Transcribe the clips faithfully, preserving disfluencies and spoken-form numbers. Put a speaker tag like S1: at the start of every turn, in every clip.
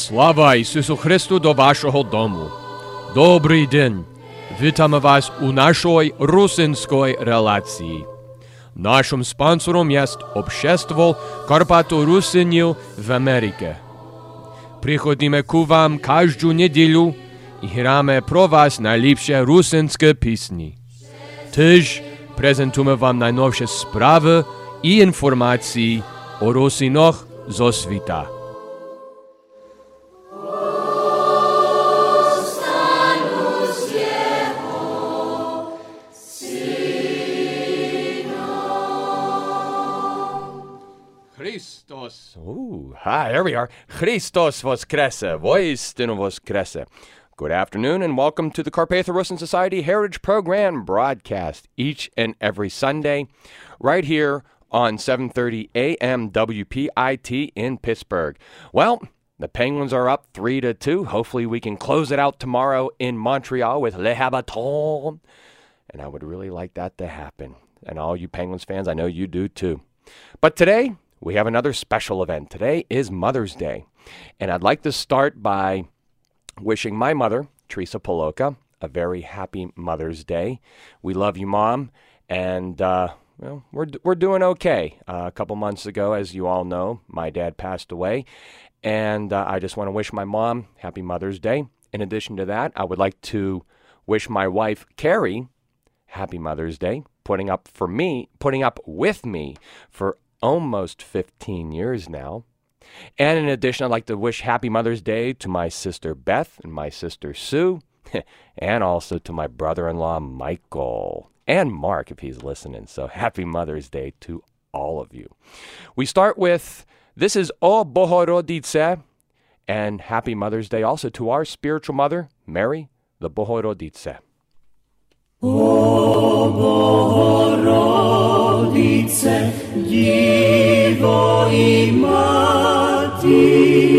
S1: Слава Ісусу Христу до вашого дому. Добрий день. Вітаємо вас у нашій русинській релації. Нашим спонсором є Общество Карпато-Русинів в Америці. Приходимо к вам кожну неділю і граємо про вас найліпші русинські пісні. Теж презентуємо вам найновші справи і інформації о русинах зо світа. Christos. Ooh, hi, here we are. Christos Voskrese. Voistinu Voskrese. Good afternoon and welcome to the Carpatho-Rusin Society Heritage Program broadcast each and every Sunday right here on seven thirty A M W P I T in Pittsburgh. Well, the Penguins are up three to two. Hopefully we can close it out tomorrow in Montreal with Le Habaton. And I would really like that to happen. And all you Penguins fans, I know you do too. But today, we have another special event. Today is Mother's Day. And I'd like to start by wishing my mother, Teresa Poloka, a very happy Mother's Day. We love you, Mom. And, uh, well, we're, we're doing okay. Uh, a couple months ago, as you all know, my dad passed away. And uh, I just want to wish my mom happy Mother's Day. In addition to that, I would like to wish my wife, Carrie, happy Mother's Day, putting up for me, putting up with me for almost fifteen years now. And in addition, I'd like to wish happy Mother's Day to my sister Beth and my sister Sue, and also to my brother-in-law Michael, and Mark if he's listening. So happy Mother's Day to all of you. We start with, this is O Bohorodice, and happy Mother's Day also to our spiritual mother, Mary, the Bohorodice.
S2: O Bohorodice, Divo i Mati,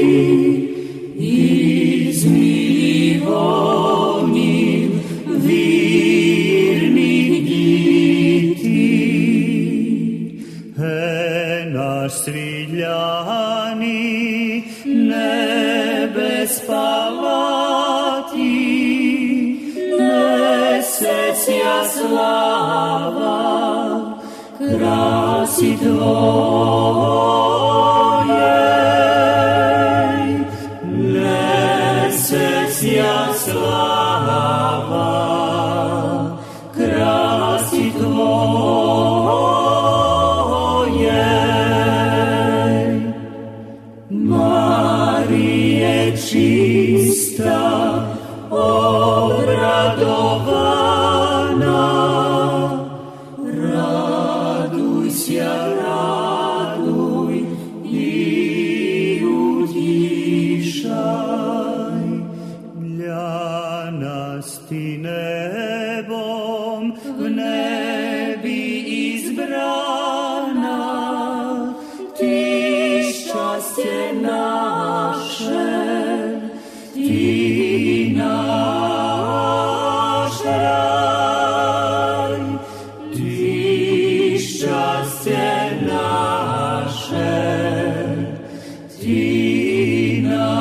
S2: izmilonim virnih diti, e naš striljani nebes palati, Nesesja slava, krasi Tvojej. Nesesja slava, krasi Tvojej. Marije čista, obradovana, radujся, raduj i utišaj. Для нас ти небом в небі избрана, ти щастя наше, ти наш рай, ти щастя наше, ти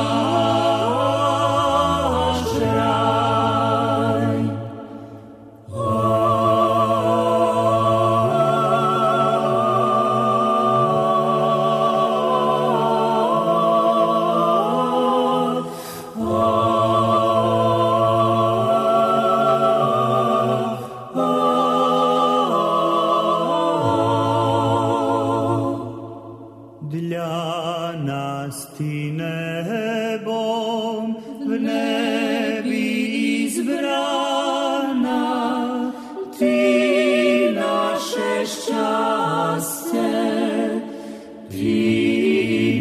S2: наш рай. Для нас ти небом в небі избрана, ти наше щастя, ти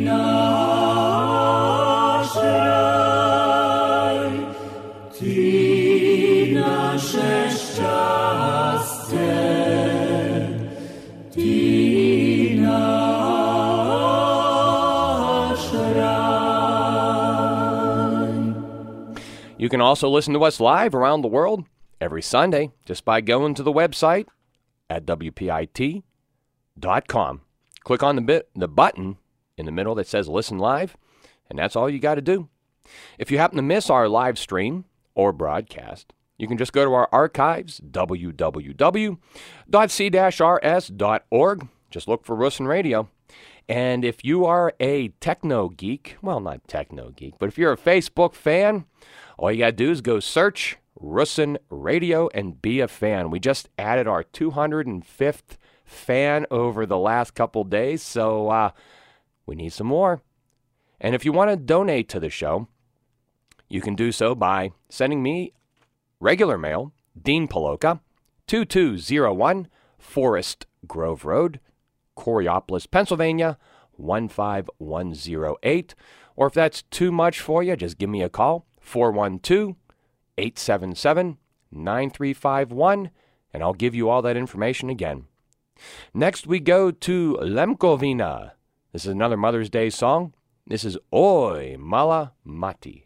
S2: наш рай, ти наше щастя, ти наш рай.
S1: You can also listen to us live around the world every Sunday just by going to the website at W P I T dot com. Click on the bit the button in the middle that says Listen Live, and that's all you got to do. If you happen to miss our live stream or broadcast, you can just go to our archives, w w w dot c dash r s dot org. Just look for Russin Radio. And if you are a techno geek, well, not techno geek, but if you're a Facebook fan, all you got to do is go search Russin Radio and be a fan. We just added our two hundred fifth fan over the last couple days, so uh, we need some more. And if you want to donate to the show, you can do so by sending me regular mail, Dean Paloka, two two zero one Forest Grove Road, Coriopolis, Pennsylvania, one five one zero eight. Or if that's too much for you, just give me a call, four one two, eight seven seven, nine three five one, and I'll give you all that information again. Next we go to Lemkovina. This is another Mother's Day song. This is Oi Mala Mati.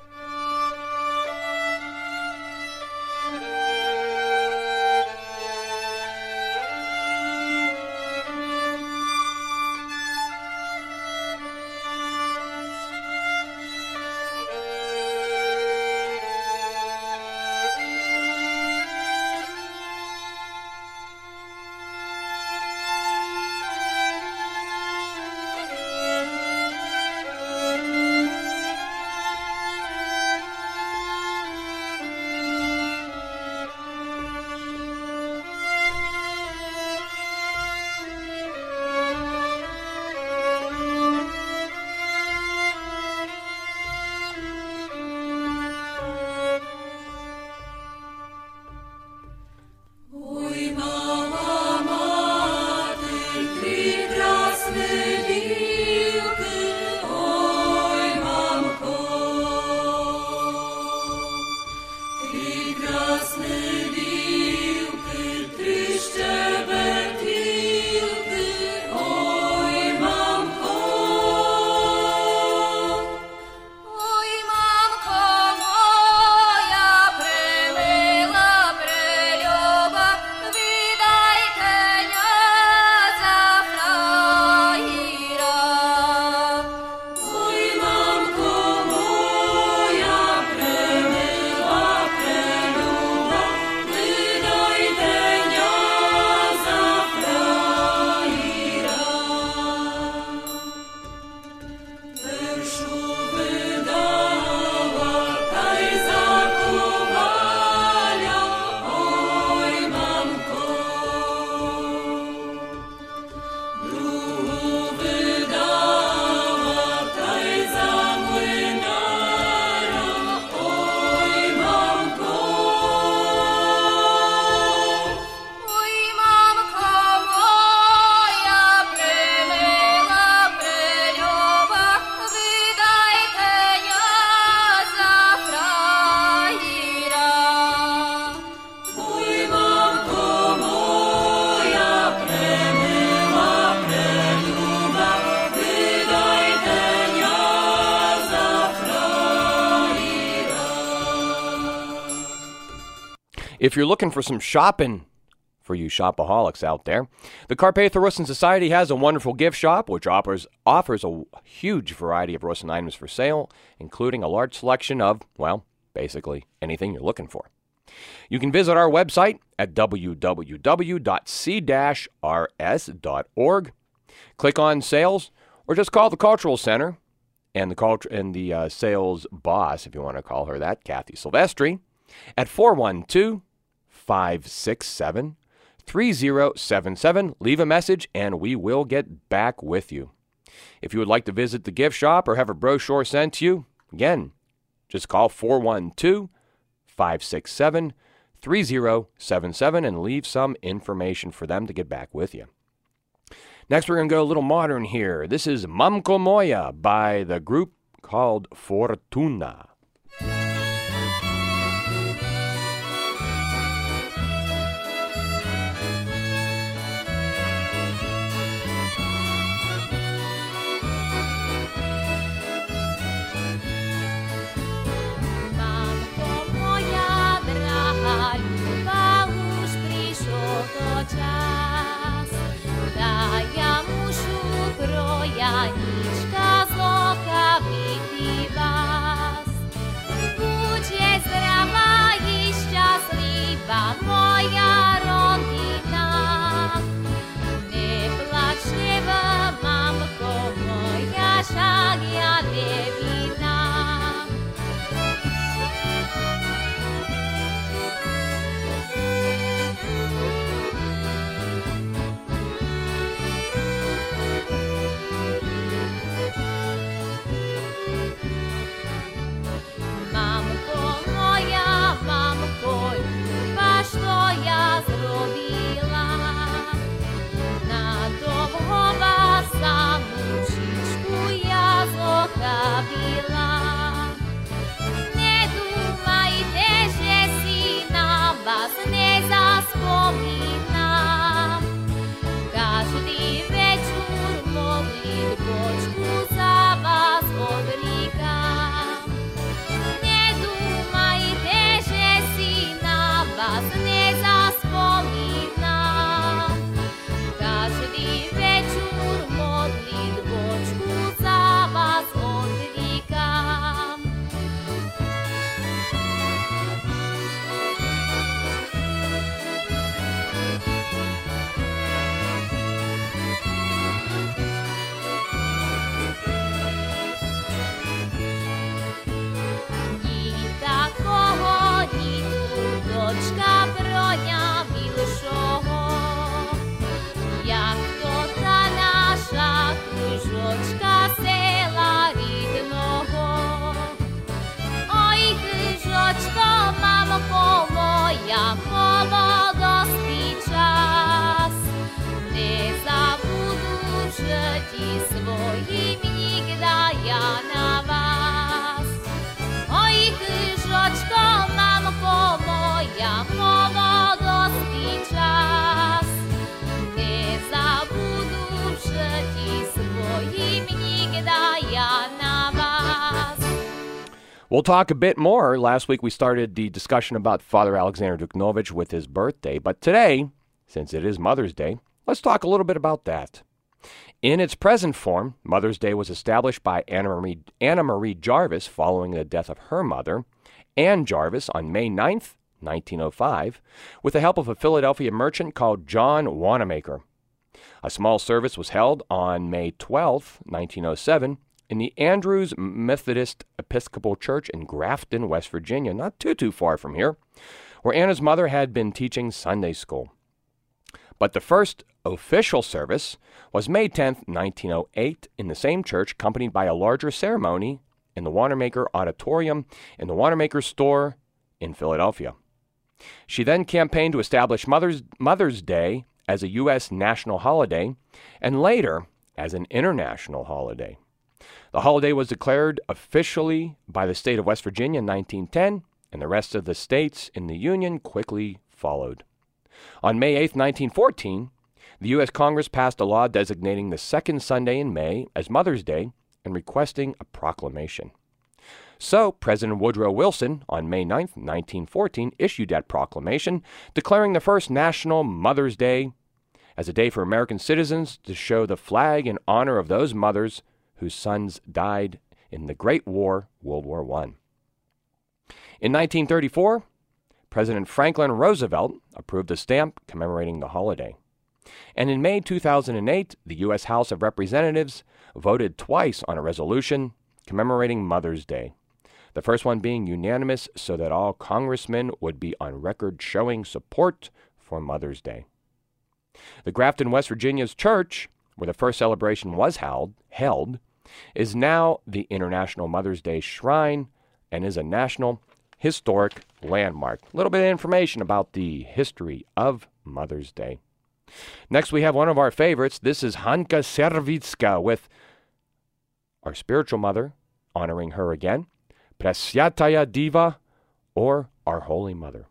S1: If you're looking for some shopping for you shopaholics out there, the Carpathia Russin Society has a wonderful gift shop which offers offers a huge variety of Russin items for sale, including a large selection of, well, basically anything you're looking for. You can visit our website at w w w dot c dash r s dot org, click on sales, or just call the Cultural Center and the culture and the uh, sales boss, if you want to call her that, Kathy Silvestri, at four one two, five six seven, three zero seven seven. Leave a message and we will get back with you. If you would like to visit the gift shop or have a brochure sent to you, again, just call four one two, five six seven, three zero seven seven and leave some information for them to get back with you. Next, we're going to go a little modern here. This is Mamko Moja by the group called Fortuna.
S3: Janiczka z oka wypiwa. своїм нігдая на вас. Ой, кишочко, мамко моя, молодосний час. Не забуду в житті своїм нігдая на вас.
S1: We'll talk a bit more. Last week we started the discussion about Father Alexander Duknovich with his birthday, but today, since it is Mother's Day, let's talk a little bit about that. In its present form, Mother's Day was established by Anna Marie, Anna Marie Jarvis following the death of her mother, Anne Jarvis, on May ninth, nineteen oh five, with the help of a Philadelphia merchant called John Wanamaker. A small service was held on May twelfth, nineteen oh seven, in the Andrews Methodist Episcopal Church in Grafton, West Virginia, not too, too far from here, where Anna's mother had been teaching Sunday school. But the first official service was May tenth, nineteen oh eight, in the same church, accompanied by a larger ceremony in the Wanamaker Auditorium in the Wanamaker store in Philadelphia. She then campaigned to establish Mother's, Mother's Day as a U S national holiday, and later as an international holiday. The holiday was declared officially by the state of West Virginia in nineteen ten, and the rest of the states in the Union quickly followed. On May eighth, nineteen fourteen, the U S Congress passed a law designating the second Sunday in May as Mother's Day and requesting a proclamation. So, President Woodrow Wilson, on May ninth, nineteen fourteen, issued that proclamation, declaring the first National Mother's Day as a day for American citizens to show the flag in honor of those mothers whose sons died in the Great War, World War One. In nineteen thirty-four, President Franklin Roosevelt approved a stamp commemorating the holiday. And in May two thousand eight, the U S House of Representatives voted twice on a resolution commemorating Mother's Day, the first one being unanimous so that all congressmen would be on record showing support for Mother's Day. The Grafton, West Virginia's church, where the first celebration was held, held, is now the International Mother's Day Shrine and is a National Historic Landmark. A little bit of information about the history of Mother's Day. Next, we have one of our favorites. This is Hanka Servitska with our spiritual mother, honoring her again, Presvyataya Diva, or Our Holy Mother.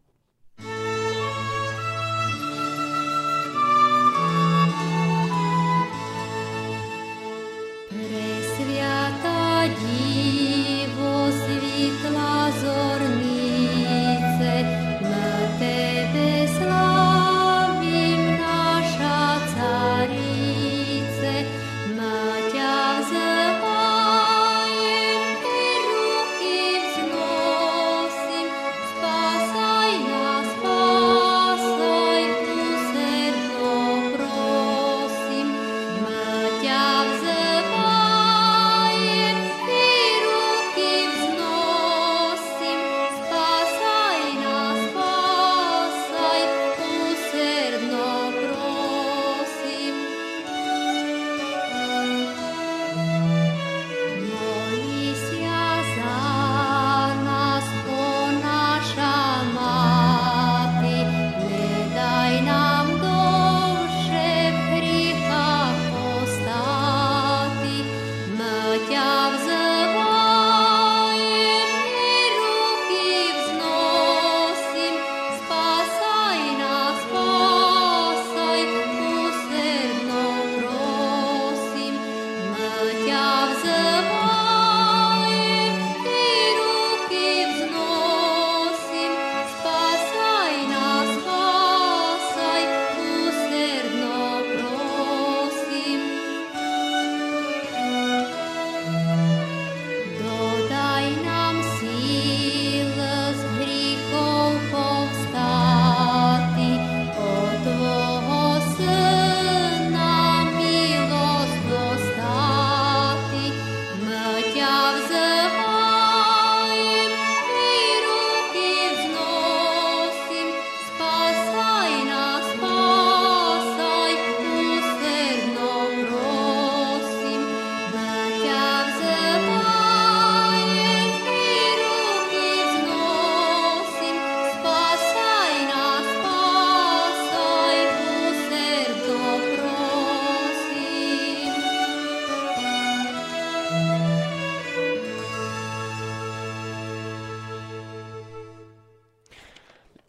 S3: Діво, світла зорнице, ми тебе славим, наша царице, ми тя взиваєм і руки взносим, спасай нас, спасай, усердно просим, ми тя взиваєм.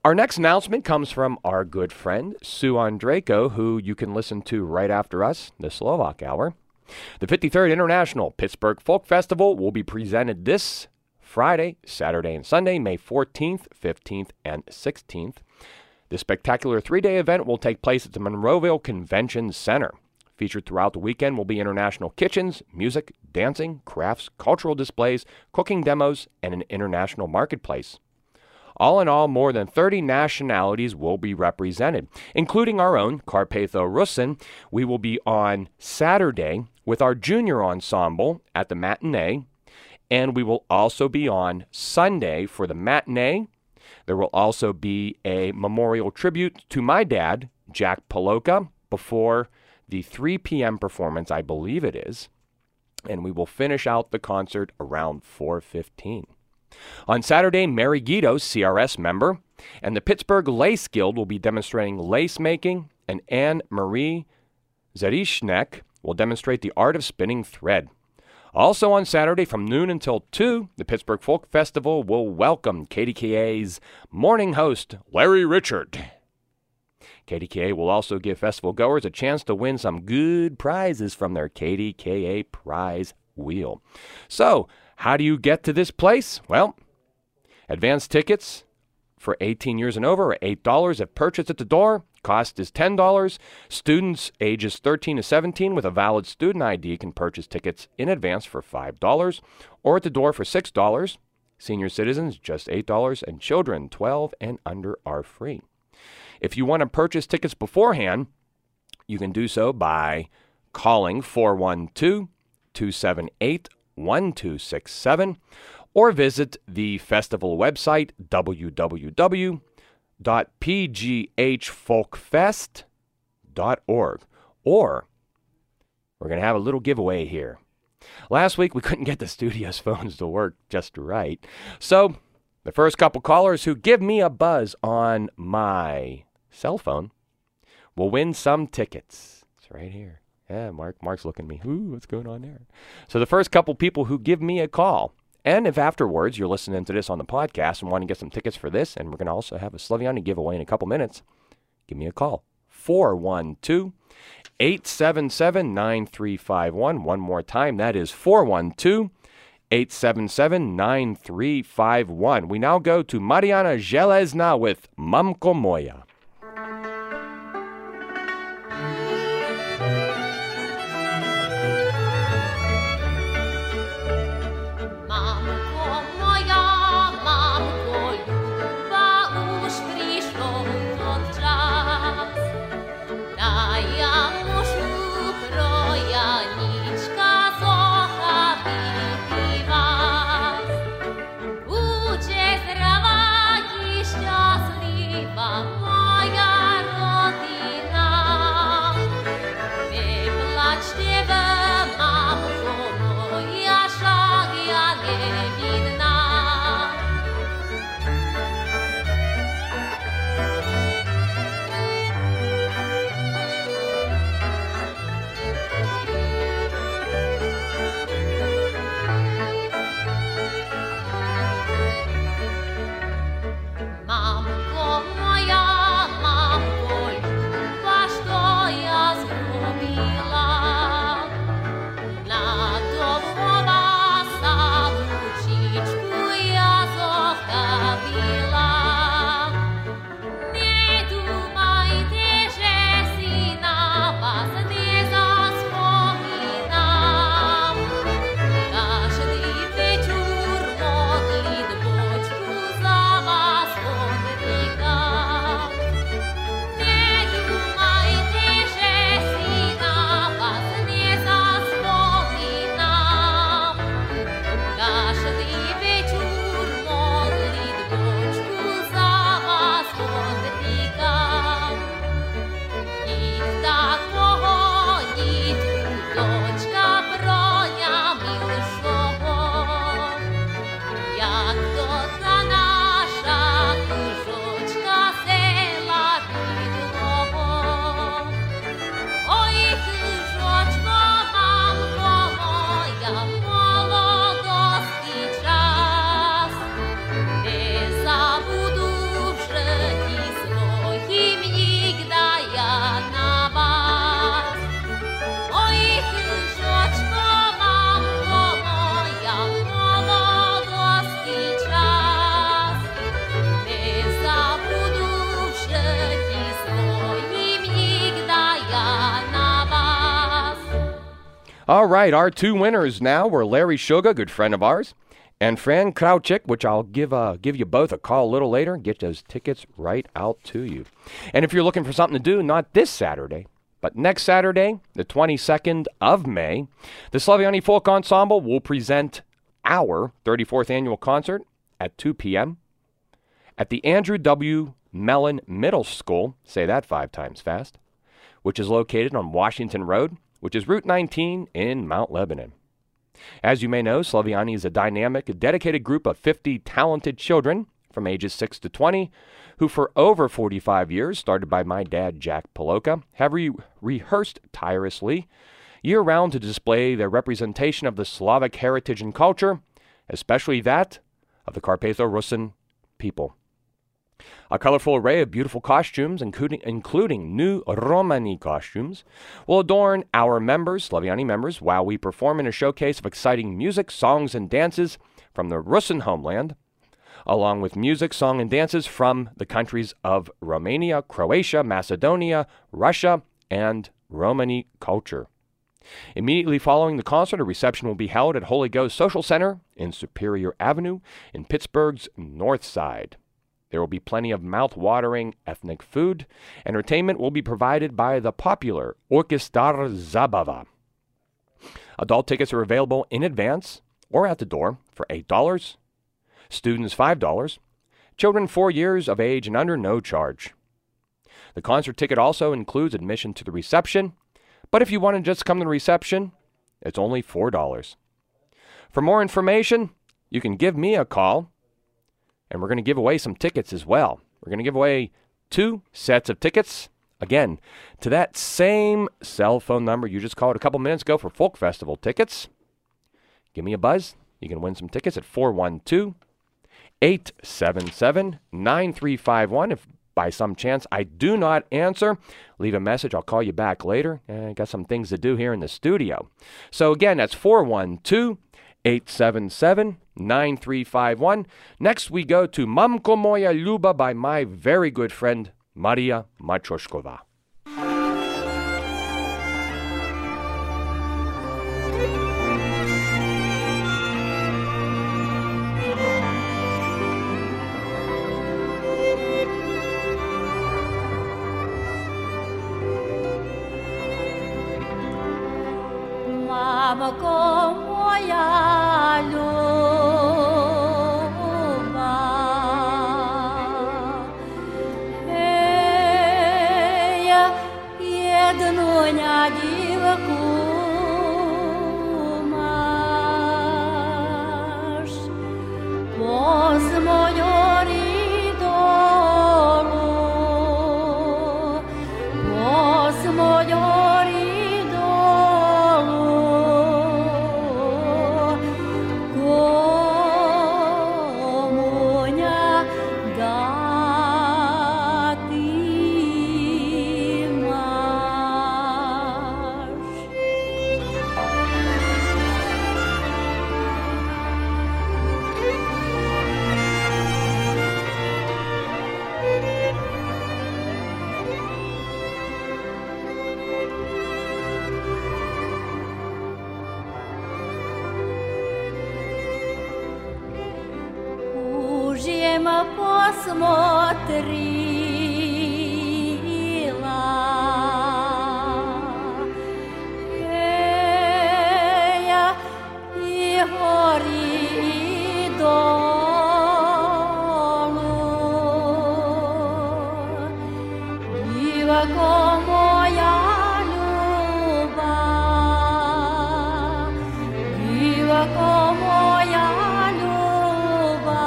S1: Our next announcement comes from our good friend, Sue Andrejko, who you can listen to right after us, the Slovak Hour. The fifty-third International Pittsburgh Folk Festival will be presented this Friday, Saturday, and Sunday, May fourteenth, fifteenth, and sixteenth. This spectacular three-day event will take place at the Monroeville Convention Center. Featured throughout the weekend will be international kitchens, music, dancing, crafts, cultural displays, cooking demos, and an international marketplace. All in all, more than thirty nationalities will be represented, including our own Carpatho Russin. We will be on Saturday with our junior ensemble at the matinee, and we will also be on Sunday for the matinee. There will also be a memorial tribute to my dad, Jack Paloka, before the three p.m. performance, I believe it is, and we will finish out the concert around four fifteen. On Saturday, Mary Guido, C R S member, and the Pittsburgh Lace Guild will be demonstrating lace making, and Anne Marie Zarishnek will demonstrate the art of spinning thread. Also on Saturday from noon until two, the Pittsburgh Folk Festival will welcome K D K A's morning host, Larry Richard. K D K A will also give festival goers a chance to win some good prizes from their K D K A prize wheel. So, how do you get to this place? Well, advance tickets for eighteen years and over are eight dollars if purchased at the door. Cost is ten dollars. Students ages thirteen to seventeen with a valid student I D can purchase tickets in advance for five dollars or at the door for six dollars. Senior citizens, just eight dollars, and children twelve and under are free. If you want to purchase tickets beforehand, you can do so by calling four one two, two seven eight, one two six seven or visit the festival website, w w w dot p g h folk fest dot org. Or we're going to have a little giveaway here. Last week, we couldn't get the studio's phones to work just right. So the first couple callers who give me a buzz on my cell phone will win some tickets. It's right here. Yeah, Mark. Mark's looking at me. Ooh, what's going on there? So the first couple people who give me a call, and if afterwards you're listening to this on the podcast and want to get some tickets for this, and we're going to also have a Slaviani giveaway in a couple minutes, give me a call. four one two, eight seven seven, nine three five one. One more time, that is four one two, eight seven seven, nine three five one. We now go to Mariana Železna with Mamko Moja.
S3: Будьте здраwa i szczęśliwa.
S1: All right, our two winners now were Larry Sugar, good friend of ours, and Fran Krauchik, which I'll give uh, give you both a call a little later and get those tickets right out to you. And if you're looking for something to do, not this Saturday, but next Saturday, the twenty-second of May, the Slaviani Folk Ensemble will present our thirty-fourth annual concert at two p.m. at the Andrew W. Mellon Middle School, say that five times fast, which is located on Washington Road, which is Route nineteen in Mount Lebanon. As you may know, Slaviani is a dynamic, dedicated group of fifty talented children from ages six to twenty who for over forty-five years, started by my dad, Jack Paloka, have re- rehearsed tirelessly year-round to display their representation of the Slavic heritage and culture, especially that of the Carpatho-Rusyn people. A colorful array of beautiful costumes, including, including new Romani costumes, will adorn our members, Slaviani members, while we perform in a showcase of exciting music, songs, and dances from the Rusyn homeland, along with music, song, and dances from the countries of Romania, Croatia, Macedonia, Russia, and Romani culture. Immediately following the concert, a reception will be held at Holy Ghost Social Center in Superior Avenue in Pittsburgh's North Side. There will be plenty of mouth-watering ethnic food. Entertainment will be provided by the popular Orkestar Zabava. Adult tickets are available in advance or at the door for eight dollars. Students five dollars. Children four years of age and under, no charge. The concert ticket also includes admission to the reception, but if you want to just come to the reception, it's only four dollars. For more information, you can give me a call, and we're going to give away some tickets as well. We're going to give away two sets of tickets, again, to that same cell phone number you just called a couple minutes ago for Folk Festival tickets. Give me a buzz. You can win some tickets at four one two, eight seven seven, nine three five one. If by some chance I do not answer, leave a message. I'll call you back later. I got some things to do here in the studio. So again, that's four one two, eight seven seven, nine three five one. Next, we go to Mamko Moja Ljuba by my very good friend, Maria Matroshkova.
S3: Mamko moja ljuba, eja jednu njadivku maš, poz mojori dolu, poz mojori посмотрела, эя и гори долу, дивако моя лjuba, дивако моя лjuba.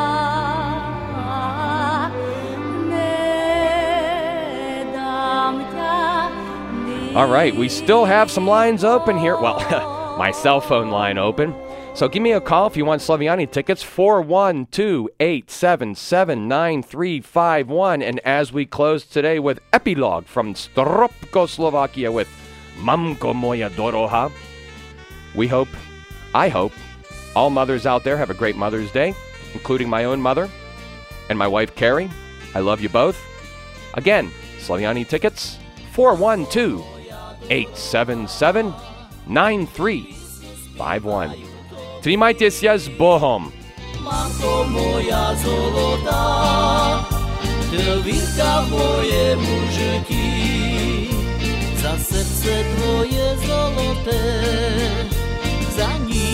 S1: All right, we still have some lines open here. Well, my cell phone line open. So give me a call if you want Slaviani tickets, four one two, eight seven seven, nine three five one. And as we close today with Epilogue from Stropko, Slovakia with Mamko Moja Doroha, we hope, I hope, all mothers out there have a great Mother's Day, including my own mother and my wife, Carrie. I love you both. Again, Slaviani tickets, four one two, eight seven seven, nine three five one. Trimajte se s Bohom.
S2: Matko moja zolota, trvinka v mojemu žití, za srdce tvoje zoloté, za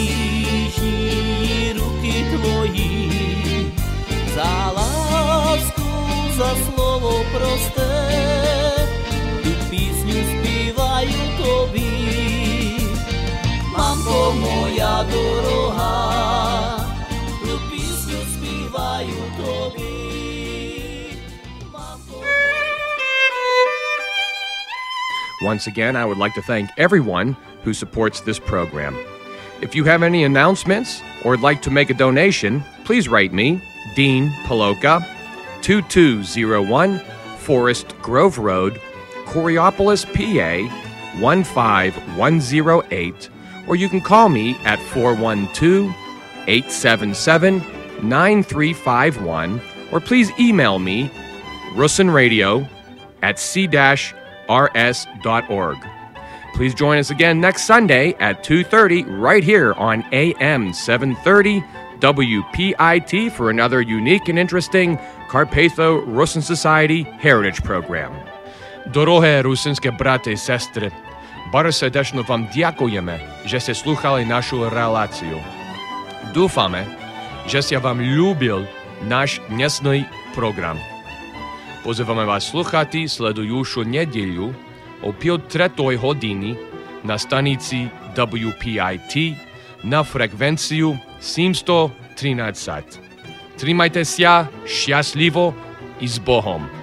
S2: nížní ruky tvojí, za lásku, za slovo prosté, tu písňu zpívajú tobі. Mamko moja dorohá, tu písňu zpívajú tobі.
S1: Once again, I would like to thank everyone who supports this program. If you have any announcements or would like to make a donation, please write me, Dean Paloka, two two zero one Forest Grove Road, Coriopolis, P A, one five one zero eight, or you can call me at four one two, eight seven seven, nine three five one, or please email me, russinradio at c dash r s dot org. Please join us again next Sunday at two thirty right here on A M seven thirty W P I T for another unique and interesting Carpatho-Rusyn Society Heritage Program. Дороге русинське брати і сестри, bardzo serdecznie wam dziękujemy, że ste słuchali naszą relację. Dúfame, że ste wam lubil nasz dnesny program. Pozývame vás sluchati sledujušu nedeľu o pol tretej hodiny na stanici W P I T na frekvenciu sedemsto trinásť. Trimajte sa šťastlivo i s Bohom.